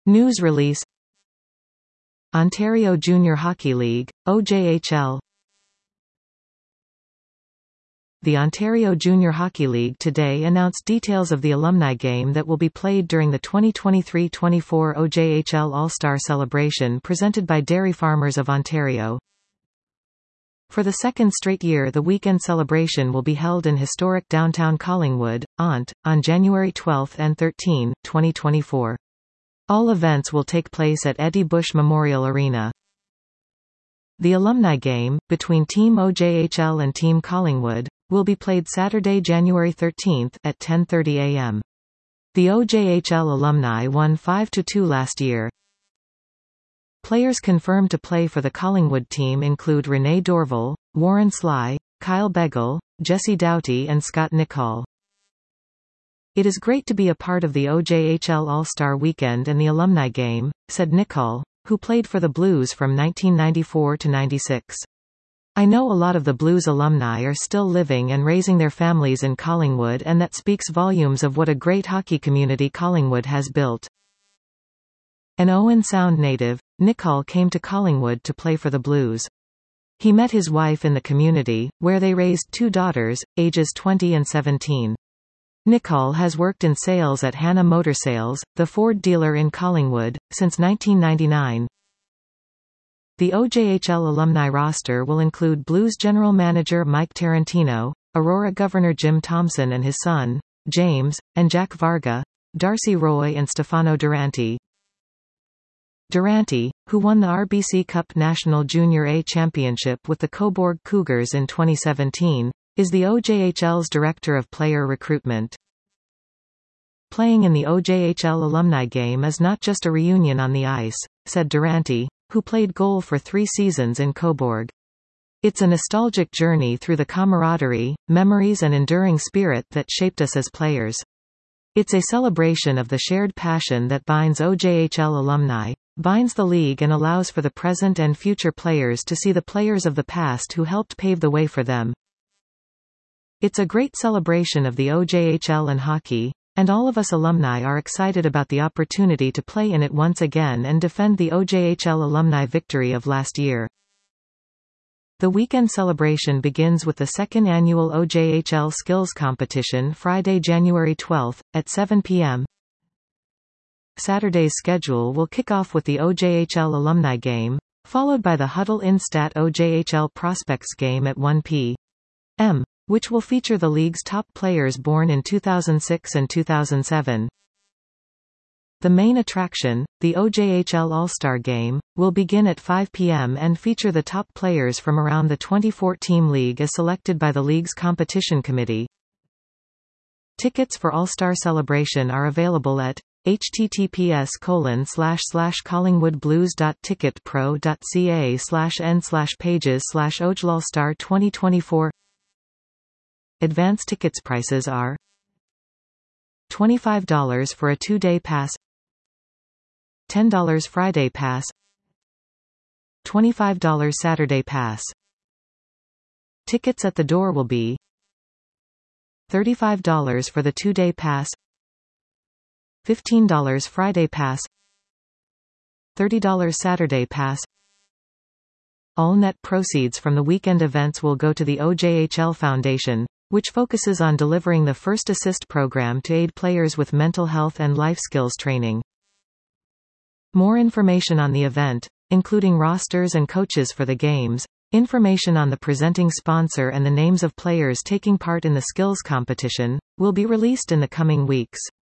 News release. Ontario Junior Hockey League, OJHL. The Ontario Junior Hockey League today announced details of the alumni game that will be played during the 2023-24 OJHL All-Star Celebration presented by Dairy Farmers of Ontario. For the second straight year, the weekend celebration will be held in historic downtown Collingwood, ONT, on January 12 and 13, 2024. All events will take place at Eddie Bush Memorial Arena. The alumni game, between Team OJHL and Team Collingwood, will be played Saturday, January 13 at 10:30 a.m. The OJHL alumni won 5-2 last year. Players confirmed to play for the Collingwood team include Renee Dorval, Warren Sly, Kyle Begel, Jesse Doughty and Scott Nicol. "It is great to be a part of the OJHL All-Star Weekend and the alumni game," said Nicol, who played for the Blues from 1994 to 96. "I know a lot of the Blues alumni are still living and raising their families in Collingwood, and that speaks volumes of what a great hockey community Collingwood has built." An Owen Sound native, Nicol came to Collingwood to play for the Blues. He met his wife in the community, where they raised two daughters, ages 20 and 17. Nicol has worked in sales at Hannah Motor Sales, the Ford dealer in Collingwood, since 1999. The OJHL alumni roster will include Blues general manager Mike Tarantino, Aurora Governor Jim Thompson and his son, James, and Jack Varga, Darcy Roy and Stefano Durante. Durante, who won the RBC Cup National Junior A Championship with the Cobourg Cougars in 2017, is the OJHL's Director of Player Recruitment. "Playing in the OJHL alumni game is not just a reunion on the ice," said Durante, who played goal for 3 seasons in Cobourg. "It's a nostalgic journey through the camaraderie, memories and enduring spirit that shaped us as players. It's a celebration of the shared passion that binds OJHL alumni, binds the league and allows for the present and future players to see the players of the past who helped pave the way for them. It's a great celebration of the OJHL and hockey, and all of us alumni are excited about the opportunity to play in it once again and defend the OJHL alumni victory of last year." The weekend celebration begins with the second annual OJHL Skills Competition Friday, January 12, at 7 p.m. Saturday's schedule will kick off with the OJHL alumni game, followed by the Huddle Instat OJHL Prospects game at 1 p.m. which will feature the league's top players born in 2006 and 2007. The main attraction, the OJHL All-Star Game, will begin at 5 p.m. and feature the top players from around the 24-team league as selected by the league's competition committee. Tickets for All-Star Celebration are available at https://collingwoodblues.ticketpro.ca/n/pages/OJLAllstar2024. Advance tickets prices are $25 for a 2-day pass, $10 Friday pass, $25 Saturday pass. Tickets at the door will be $35 for the 2-day pass, $15 Friday pass, $30 Saturday pass. All net proceeds from the weekend events will go to the OJHL Foundation, which focuses on delivering the First Assist program to aid players with mental health and life skills training. More information on the event, including rosters and coaches for the games, information on the presenting sponsor and the names of players taking part in the skills competition, will be released in the coming weeks.